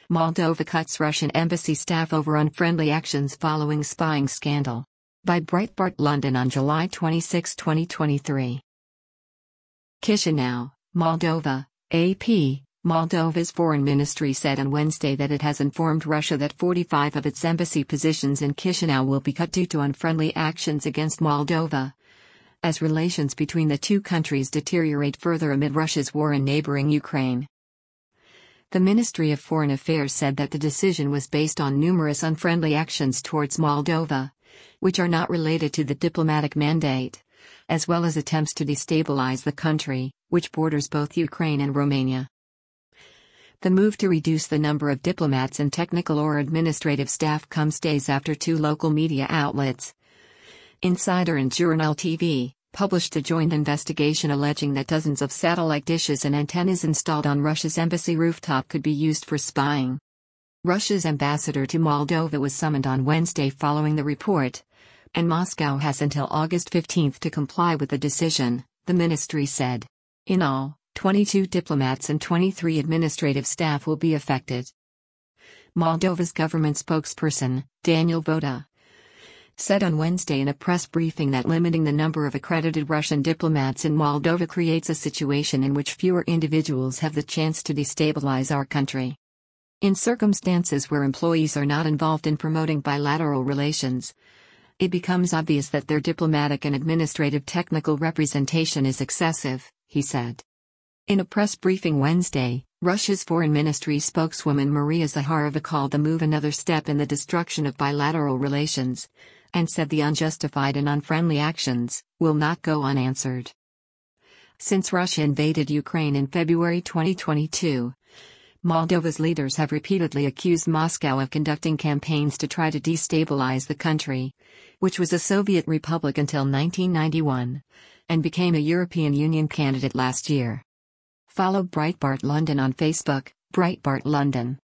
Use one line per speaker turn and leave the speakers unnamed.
Moldova cuts Russian embassy staff over unfriendly actions following spying scandal. By Breitbart London on July 26, 2023. Chisinau, Moldova, AP. Moldova's foreign ministry said on Wednesday that it has informed Russia that 45 of its embassy positions in Chisinau will be cut due to unfriendly actions against Moldova, as relations between the two countries deteriorate further amid Russia's war in neighboring Ukraine. The Ministry of Foreign Affairs said that the decision was based on numerous unfriendly actions towards Moldova, which are not related to the diplomatic mandate, as well as attempts to destabilize the country, which borders both Ukraine and Romania. The move to reduce the number of diplomats and technical or administrative staff comes days after two local media outlets, Insider and Journal TV, published a joint investigation alleging that dozens of satellite dishes and antennas installed on Russia's embassy rooftop could be used for spying. Russia's ambassador to Moldova was summoned on Wednesday following the report, and Moscow has until August 15 to comply with the decision, the ministry said. In all, 22 diplomats and 23 administrative staff will be affected. Moldova's government spokesperson, Daniel Voda, said on Wednesday in a press briefing that limiting the number of accredited Russian diplomats in Moldova creates a situation in which fewer individuals have the chance to destabilize our country. In circumstances where employees are not involved in promoting bilateral relations, it becomes obvious that their diplomatic and administrative technical representation is excessive, he said. In a press briefing Wednesday, Russia's foreign ministry spokeswoman Maria Zakharova called the move another step in the destruction of bilateral relations, and said the unjustified and unfriendly actions will not go unanswered. Since Russia invaded Ukraine in February 2022, Moldova's leaders have repeatedly accused Moscow of conducting campaigns to try to destabilize the country, which was a Soviet republic until 1991, and became a European Union candidate last year. Follow Breitbart London on Facebook, Breitbart London.